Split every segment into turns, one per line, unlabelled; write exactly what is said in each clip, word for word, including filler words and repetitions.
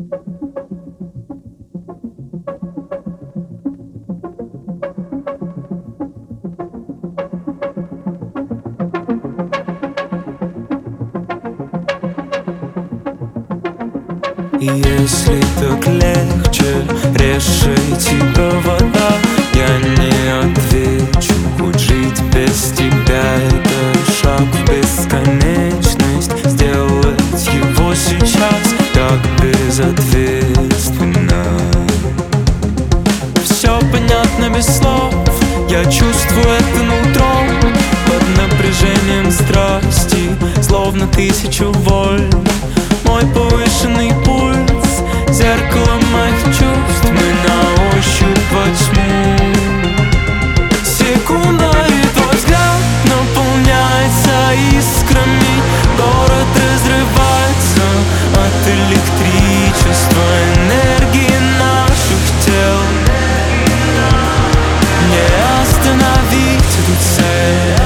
Если так легче решить провода, я не отвечу. Хоть жить без тебя — это шаг в бесконечность. Сделать его сейчас так безответственно. Все понятно без слов, я чувствую это нутром. Под напряжением страсти, словно тысячу вольт. Мой повышенный пульс, зеркало моих чувств. Мы на ощупь во тьму. Секунда, и твой взгляд наполняется искрами. Город разрывается от электричества, энергии наших тел. Не остановить эту цель.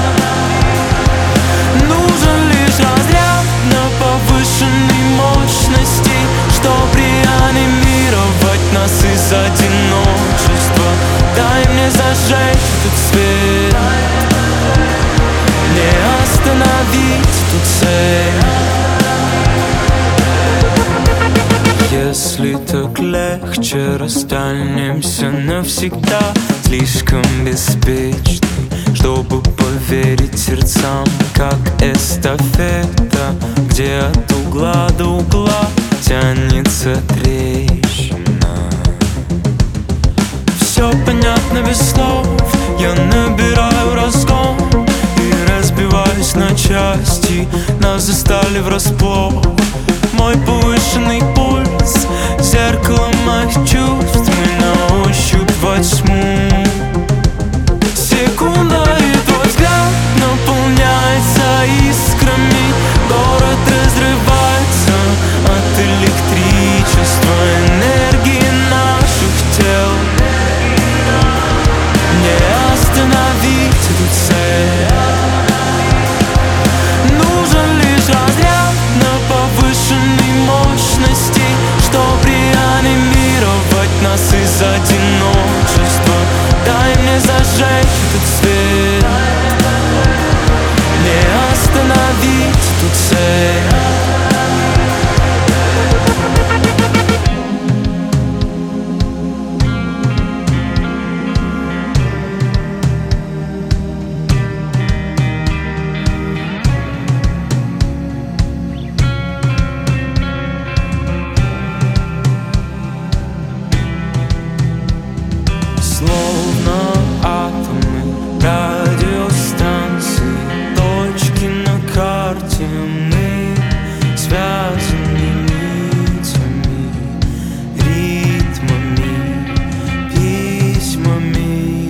Нужен лишь разряд на повышенной мощности, чтоб реанимировать нас из одиночества. Дай мне зажечь этот свет, не остановить эту цель. Если так легче, расстанемся навсегда. Слишком беспечный, чтобы поверить сердцам, как эстафета, где от угла до угла тянется трещина. Все понятно без слов, я набираю разгон и разбиваюсь на части. Нас застали врасплох. Мой повышенный пульс, зеркало моих чувств. Мы на ощупь во тьму. Секунда, и твой взгляд наполняется искрами. Город разрывается от электричества, энергии наших тел. Не остановить эту цель. Нужен лишь разряд на повышенной мощности, чтоб реанимировать нас из одиночества. Дай мне зажечь этот свет, не остановить эту цель. Словно атомы, радиостанции, точки на карте. Мы связаны нитями, ритмами, письмами.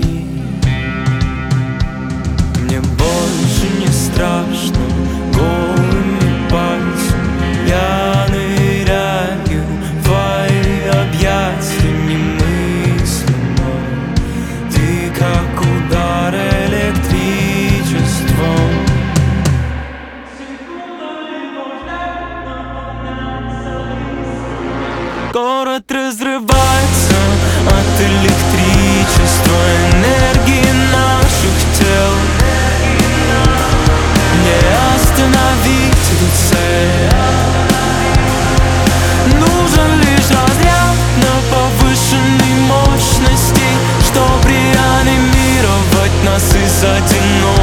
Мне больше не страшно голыми пальцами. Я ныряю в твои объятия немыслимо. Как удар электричеством. Город разрывается от электричества, энергии наших тел. Не остановить эту цель. Нужен лишь разряд на повышенной мощности, чтоб реанимировать нас из одиночества.